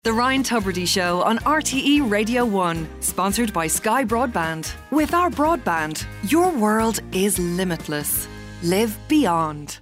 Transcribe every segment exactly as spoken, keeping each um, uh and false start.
The Ryan Tubridy Show on R T E Radio one, sponsored by Sky Broadband. With our broadband, your world is limitless. Live beyond.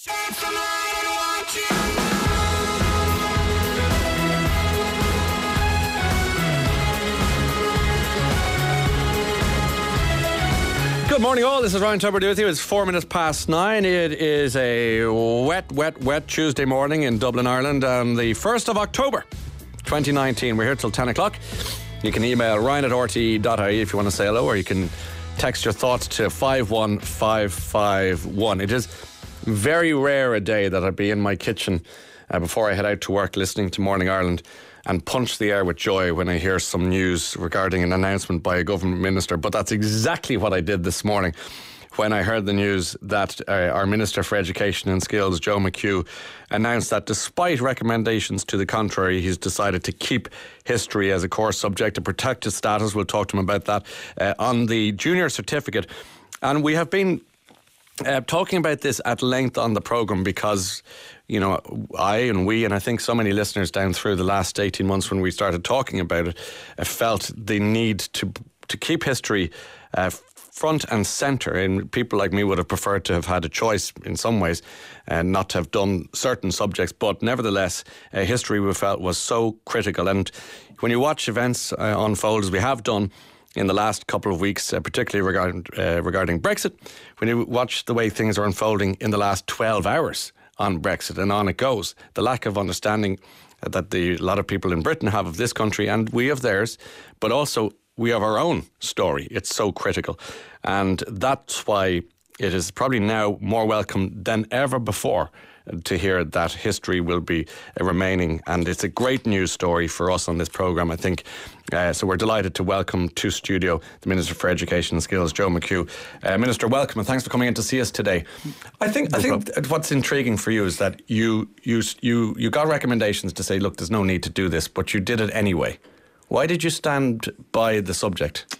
Good morning all, this is Ryan Tubridy with you. It's four minutes past nine. It is a wet, wet, wet Tuesday morning in Dublin, Ireland, on the first of October twenty nineteen. We're here till ten o'clock. You can email ryan at r t e dot i e if you want to say hello, or you can text your thoughts to five one five five one. It is very rare a day that I'd be in my kitchen uh, before I head out to work listening to Morning Ireland and punch the air with joy when I hear some news regarding an announcement by a government minister. But that's exactly what I did this morning when I heard the news that uh, our Minister for Education and Skills, Joe McHugh, announced that despite recommendations to the contrary, he's decided to keep history as a core subject, to protect his status. We'll talk to him about that uh, on the junior certificate. And we have been uh, talking about this at length on the programme because, you know, I and we, and I think so many listeners down through the last eighteen months when we started talking about it, uh, felt the need to to keep history uh, front and centre. And people like me would have preferred to have had a choice in some ways and not to have done certain subjects. But nevertheless, uh, history we felt was so critical. And when you watch events uh, unfold as we have done in the last couple of weeks, uh, particularly regarding, uh, regarding Brexit, when you watch the way things are unfolding in the last twelve hours on Brexit, and on it goes, the lack of understanding that the, a lot of people in Britain have of this country and we of theirs, but also we have our own story. It's so critical. And that's why it is probably now more welcome than ever before to hear that history will be uh, remaining. And it's a great news story for us on this programme, I think. Uh, so we're delighted to welcome to studio the Minister for Education and Skills, Joe McHugh. Uh, Minister, welcome, and thanks for coming in to see us today. I think no I think problem. What's intriguing for you is that you, you, you, you got recommendations to say, look, there's no need to do this, but you did it anyway. Why did you stand by the subject?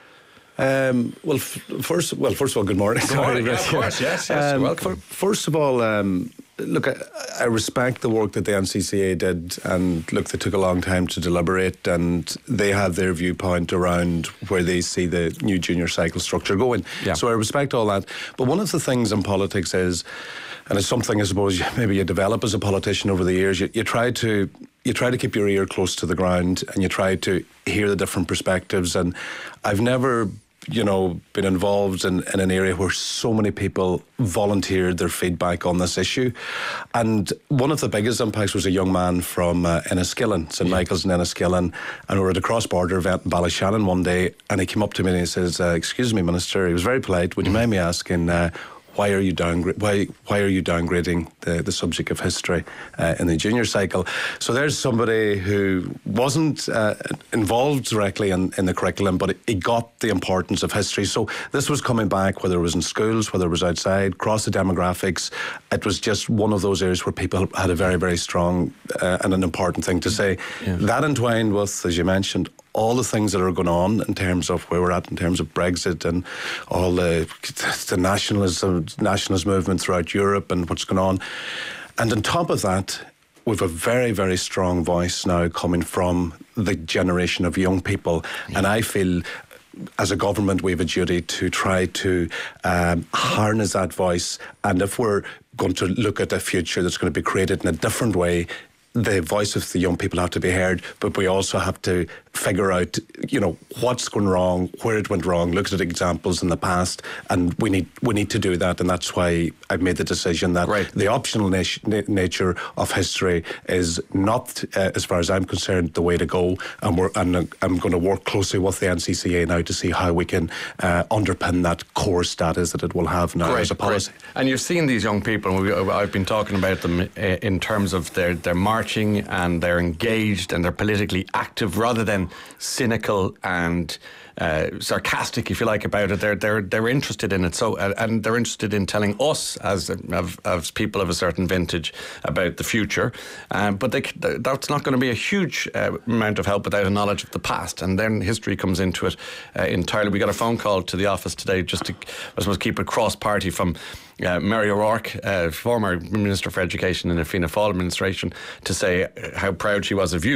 Um, well, f- first, well, first of all, good morning. Good morning. Yeah, of course, yes, yes. Um, welcome. For, first of all, um, look, I, I respect the work that the N C C A did, and look, they took a long time to deliberate, and they have their viewpoint around where they see the new junior cycle structure going. Yeah. So I respect all that. But one of the things in politics is, and it's something I suppose maybe you develop as a politician over the years, you, you try to you try to keep your ear close to the ground, and you try to hear the different perspectives. And I've never, you know, been involved in, in an area where so many people volunteered their feedback on this issue. And one of the biggest impacts was a young man from uh, Enniskillen, St Michael's in Enniskillen, and we were at a cross-border event in Ballyshannon one day, and he came up to me and he says, uh, excuse me, Minister, he was very polite, would you mind me asking, uh, Why are you downgra- why why are you downgrading the, the subject of history uh, in the junior cycle? So there's somebody who wasn't uh, involved directly in, in the curriculum, but he got the importance of history. So this was coming back, whether it was in schools, whether it was outside, across the demographics. It was just one of those areas where people had a very, very strong uh, and an important thing to say. Yeah. That entwined with, as you mentioned, all the things that are going on in terms of where we're at in terms of Brexit and all the, the nationalism, nationalist movement throughout Europe and what's going on. And on top of that, we've a very, very strong voice now coming from the generation of young people. Yeah. And I feel, as a government, we have a duty to try to um, harness that voice. And if we're going to look at a future that's going to be created in a different way, the voice of the young people have to be heard, but we also have to figure out, you know, what's going wrong, where it went wrong, look at examples in the past, and we need we need to do that. And that's why I've made the decision that right. the optional na- nature of history is not, uh, as far as I'm concerned, the way to go. And we're and I'm going to work closely with the N C C A now to see how we can uh, underpin that core status that it will have now great, as a policy. Great. And you've seen these young people. We, I've been talking about them in terms of their their march. And they're engaged and they're politically active rather than cynical and uh, sarcastic, if you like, about it. They're they're they're interested in it. So uh, and they're interested in telling us as of, as people of a certain vintage about the future. Um, but they, that's not going to be a huge uh, amount of help without a knowledge of the past. And then history comes into it uh, entirely. We got a phone call to the office today just to, I suppose, keep it cross-party from Uh, Mary O'Rourke, uh, former Minister for Education in the Fianna Fáil administration, to say how proud she was of you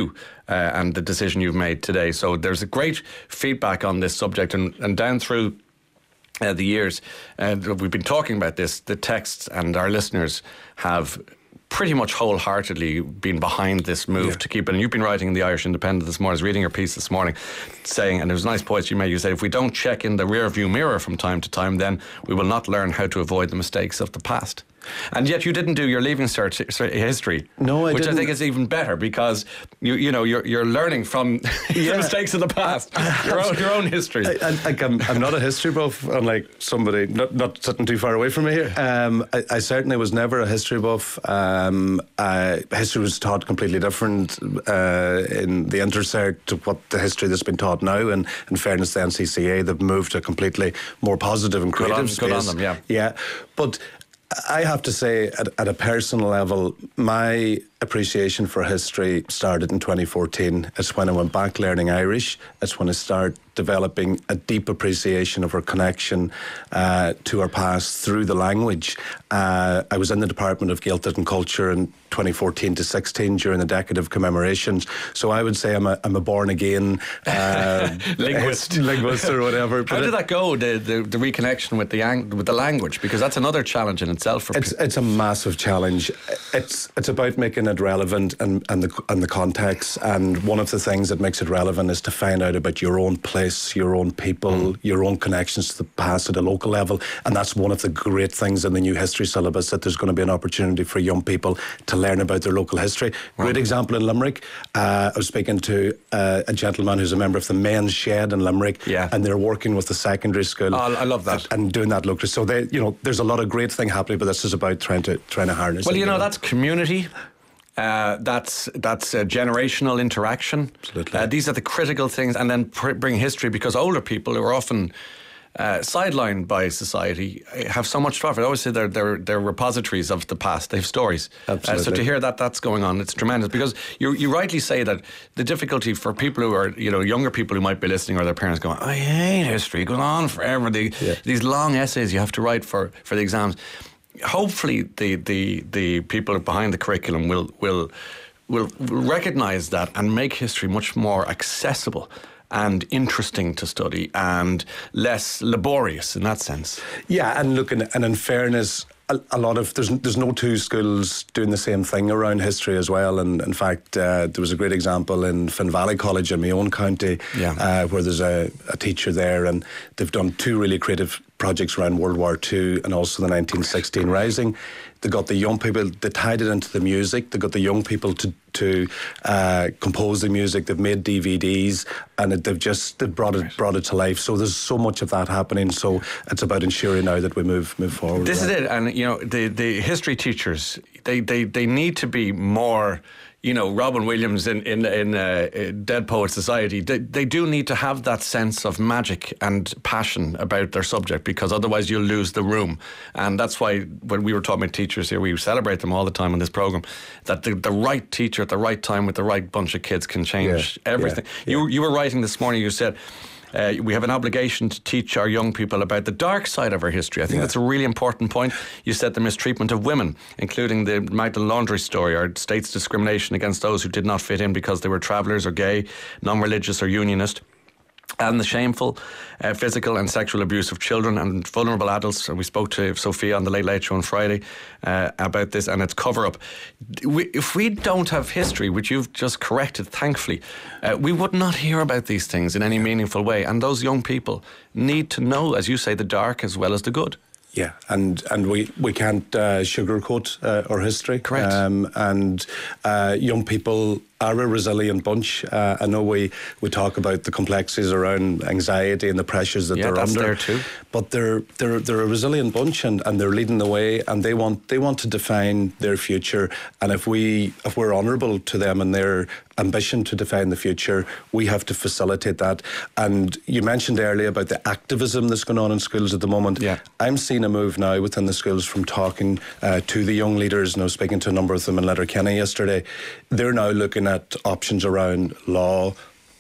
uh, and the decision you've made today. So there's a great feedback on this subject, and, and down through uh, the years, uh, we've been talking about this, the texts, and our listeners have pretty much wholeheartedly been behind this move yeah. to keep it. And you've been writing in the Irish Independent this morning. I was reading your piece this morning saying, and there was a nice point you made, you said, if we don't check in the rear view mirror from time to time, then we will not learn how to avoid the mistakes of the past. And yet you didn't do your Leaving Cert history. No, I which didn't. I think is even better, because you you know you're you're learning from yeah. the mistakes of the past, your own your own history. I, I, I'm, I'm not a history buff, unlike somebody not not sitting too far away from me here. Um, I, I certainly was never a history buff. Um, uh, history was taught completely different uh, in the Intercert to what the history that's been taught now. And in fairness, the N C C A, they've moved to a completely more positive and creative good on, space. Good on them, yeah, yeah, but I have to say, at, at a personal level, my appreciation for history started in twenty fourteen. It's when I went back learning Irish. It's when I started developing a deep appreciation of our connection uh, to our past through the language. Uh, I was in the Department of Gaeltacht and Culture in twenty fourteen to sixteen during the decade of commemorations. So I would say I'm a, I'm a born again uh, linguist, linguist or whatever. How did that go? The, the the reconnection with the with the language, because that's another challenge in itself. For it's people. It's a massive challenge. It's it's about making it relevant and and the and the context. And one of the things that makes it relevant is to find out about your own place, your own people, mm. your own connections to the past at a local level. And that's one of the great things in the new history syllabus, that there's going to be an opportunity for young people to learn about their local history. Right. Great example in Limerick. Uh, I was speaking to uh, a gentleman who's a member of the Men's Shed in Limerick, yeah. and they're working with the secondary school. Oh, I love that. And doing that locally. So they, you know, there's a lot of great thing happening, but this is about trying to trying to harness. Well, it, you know, you know, that's community. Uh, that's that's uh, generational interaction. Absolutely. Uh, these are the critical things, and then pr- bring history, because older people who are often uh, sidelined by society have so much to offer. I always say they're, they're, they're repositories of the past. They have stories. Absolutely. Uh, so to hear that that's going on, it's tremendous, because you you rightly say that the difficulty for people who are, you know, younger people who might be listening, or their parents going, I hate history, it goes on forever. The, yeah. These long essays you have to write for, for the exams. Hopefully the, the, the people behind the curriculum will will will recognise that and make history much more accessible and interesting to study and less laborious in that sense. Yeah, and look, and, and in fairness, a, a lot of there's there's no two schools doing the same thing around history as well. And in fact, uh, there was a great example in Finn Valley College in my own county, yeah. uh, where there's a, a teacher there, and they've done two really creative projects around World War Two and also the nineteen sixteen Rising. They got the young people, they tied it into the music. They got the young people to to uh, compose the music. They've made D V Ds, and it, they've just they've brought it brought it to life. So there's so much of that happening. So it's about ensuring now that we move move forward. This is it, and you know the the history teachers, they they they need to be more. You know, Robin Williams in in, in uh, Dead Poets Society, they, they do need to have that sense of magic and passion about their subject, because otherwise you'll lose the room. And that's why when we were talking about teachers here, we celebrate them all the time on this programme, that the, the right teacher at the right time with the right bunch of kids can change yeah, everything. Yeah, you yeah. you were writing this morning, you said, Uh, we have an obligation to teach our young people about the dark side of our history. I think yeah. that's a really important point. You said the mistreatment of women, including the Magdalene Laundry story, our state's discrimination against those who did not fit in because they were travellers or gay, non-religious or unionist, and the shameful uh, physical and sexual abuse of children and vulnerable adults. We spoke to Sophia on the Late Late Show on Friday uh, about this and its cover-up. We, if we don't have history, which you've just corrected, thankfully, uh, we would not hear about these things in any meaningful way. And those young people need to know, as you say, the dark as well as the good. Yeah, and, and we, we can't uh, sugarcoat uh, our history. Correct. Um, and uh, young people are a resilient bunch. Uh, I know we, we talk about the complexities around anxiety and the pressures that yeah, they're that's under. There too. But they're they're they're a resilient bunch, and, and they're leading the way, and they want they want to define their future. And if we if we're honourable to them and their ambition to define the future, we have to facilitate that. And you mentioned earlier about the activism that's going on in schools at the moment. Yeah. I'm seeing a move now within the schools from talking uh, to the young leaders, and I was speaking to a number of them in Letterkenny yesterday. They're now looking at options around law,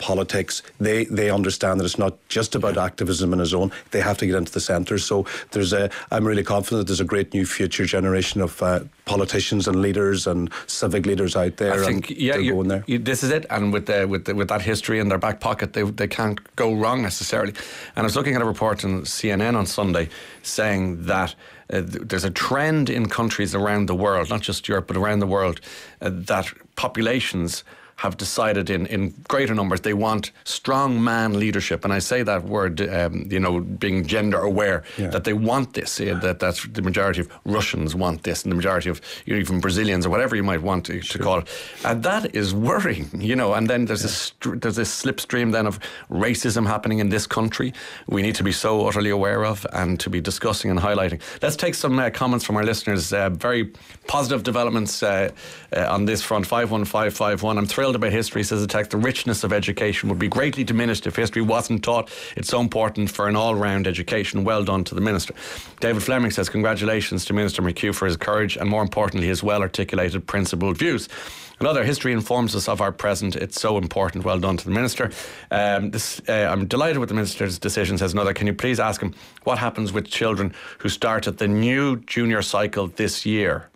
politics. They they understand that it's not just about activism in his own. They have to get into the centre. So there's a. I'm really confident there's a great new future generation of uh, politicians and leaders and civic leaders out there. I think and yeah, they're going there. You, this is it. And with the, with the, with that history in their back pocket, they they can't go wrong necessarily. And I was looking at a report on C N N on Sunday saying that uh, there's a trend in countries around the world, not just Europe but around the world, uh, that populations have decided in, in greater numbers they want strong man leadership. And I say that word, um, you know, being gender aware, yeah. that they want this, uh, that that's the majority of Russians want this, and the majority of you know, even Brazilians or whatever you might want to, sure. to call it. And that is worrying, you know. And then there's, yeah. this, there's this slipstream then of racism happening in this country we need to be so utterly aware of and to be discussing and highlighting. Let's take some uh, comments from our listeners. Uh, very positive developments uh, uh, on this front. five one five five one. I'm thrilled about history, says the text. The richness of education would be greatly diminished if history wasn't taught. It's so important for an all-round education. Well done to the Minister. David Fleming says, congratulations to Minister McHugh for his courage and, more importantly, his well-articulated principled views. Another, history informs us of our present. It's so important. Well done to the Minister. Um, this, uh, I'm delighted with the Minister's decision, says another. Can you please ask him what happens with children who start at the new junior cycle this year?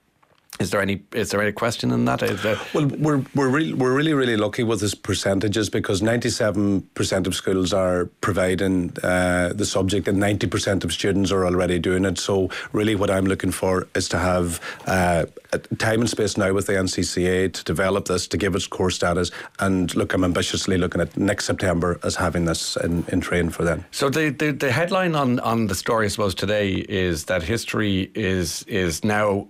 Is there any is there any question in that? There... Well, we're we're really we're really really lucky with his percentages, because ninety-seven percent of schools are providing uh, the subject and ninety percent of students are already doing it. So really, what I'm looking for is to have uh, time and space now with the N C C A to develop this, to give its core status. And look, I'm ambitiously looking at next September as having this in, in train for them. So the, the the headline on on the story, I suppose, today is that history is is now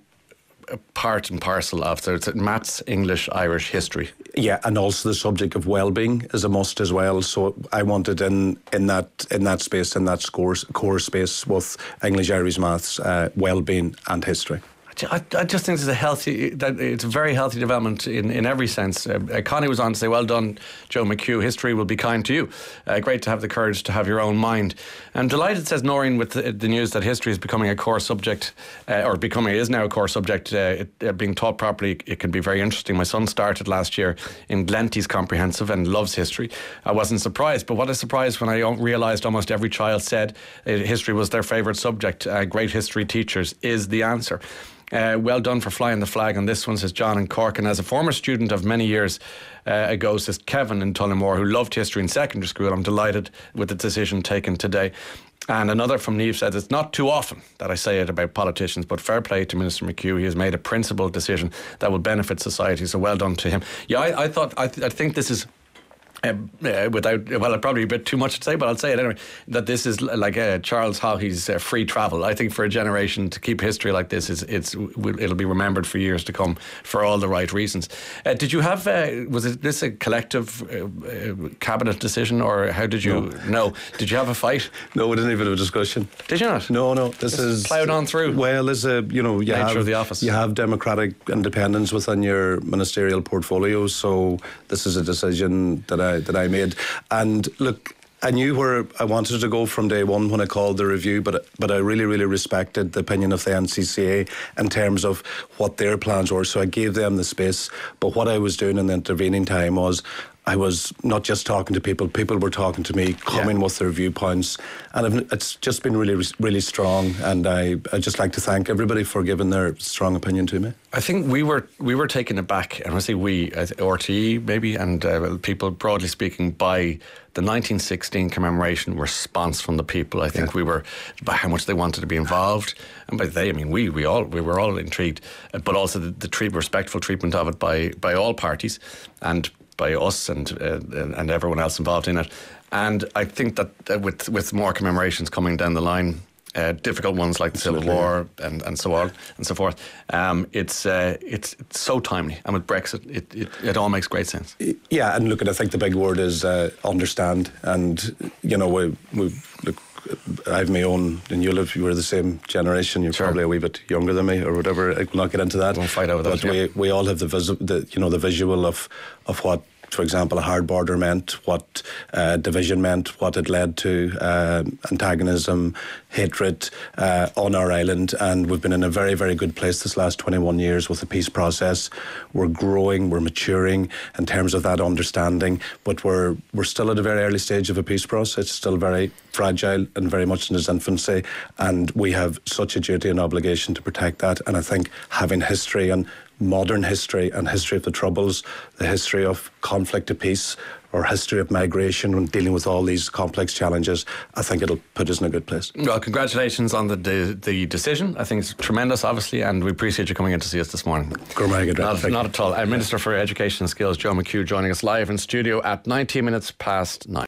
part and parcel of, so it's maths, English, Irish, history. Yeah, and also the subject of well-being is a must as well. So I wanted in in that in that space, in that core core space with English, Irish, maths, uh, well-being, and history. I, I just think it's a healthy, that it's a very healthy development in, in every sense. Uh, Connie was on to say, well done, Joe McHugh. History will be kind to you. Uh, great to have the courage to have your own mind. I'm delighted, says Noreen, with the, the news that history is becoming a core subject, uh, or becoming, it is now a core subject. Uh, it, uh, being taught properly, it can be very interesting. My son started last year in Glenties Comprehensive and loves history. I wasn't surprised, but what a surprise when I realised almost every child said uh, history was their favourite subject. Uh, great history teachers is the answer. Uh, well done for flying the flag on this one, says John in Cork. And as a former student of many years uh, ago, says Kevin in Tullamore, who loved history in secondary school, I'm delighted with the decision taken today. And another from Neve says, it's not too often that I say it about politicians, but fair play to Minister McHugh. He has made a principled decision that will benefit society, so well done to him. Yeah, I, I thought, I, th- I think this is... Uh, uh, without, well, probably a bit too much to say, but I'll say it anyway, that this is like uh, Charles Haughey's uh, free travel. I think for a generation to keep history like this, is it's it'll be remembered for years to come for all the right reasons. Uh, did you have, uh, was it this a collective uh, uh, cabinet decision, or how did you, no. no, did you have a fight? No, we didn't even have a discussion. Did you not? No, no, this Just is... ploughed on through. Well, there's a, you know, you nature have, of the office. You have democratic independence within your ministerial portfolio, so this is a decision that I that I made. And look, I knew where I wanted to go from day one when I called the review, but but I really, really respected the opinion of the N C C A in terms of what their plans were. So I gave them the space. But what I was doing in the intervening time was I was not just talking to people, people were talking to me, coming yeah. with their viewpoints. And it's just been really, really strong. And I I'd just like to thank everybody for giving their strong opinion to me. I think we were we were taken aback, and I say we, R T E maybe, and uh, people broadly speaking, by the nineteen sixteen commemoration response from the people. I think yeah. we were, by how much they wanted to be involved, and by they, I mean we, we all we were all intrigued, but also the, the treat, respectful treatment of it by by all parties, and by us and uh, and everyone else involved in it. And I think that uh, with with more commemorations coming down the line, uh, difficult ones like the Absolutely. Civil War and, and so on and so forth, um, it's, uh, it's it's so timely. And with Brexit, it, it, it all makes great sense. Yeah, and look, I think the big word is uh, understand. And, you know, we, we look, I have my own, and you'll have, you were the same generation. You're sure. probably a wee bit younger than me, or whatever. I will not get into that. We'll fight over that. But we, we all have the, vis- the you know the visual of of what for example, a hard border meant, what uh, division meant, what it led to, uh, antagonism, hatred uh, on our island. And we've been in a very, very good place this last twenty-one years with the peace process. We're growing, we're maturing in terms of that understanding, but we're we're still at a very early stage of a peace process. It's still very fragile and very much in its infancy, and we have such a duty and obligation to protect that. And I think having history and modern history and history of the Troubles, the history of conflict to peace, or history of migration and dealing with all these complex challenges, I think it'll put us in a good place. Well, congratulations on the de- the decision. I think it's tremendous, obviously, and we appreciate you coming in to see us this morning. Not, not at all. Uh, Minister for Education and Skills, Joe McHugh, joining us live in studio at nineteen minutes past nine.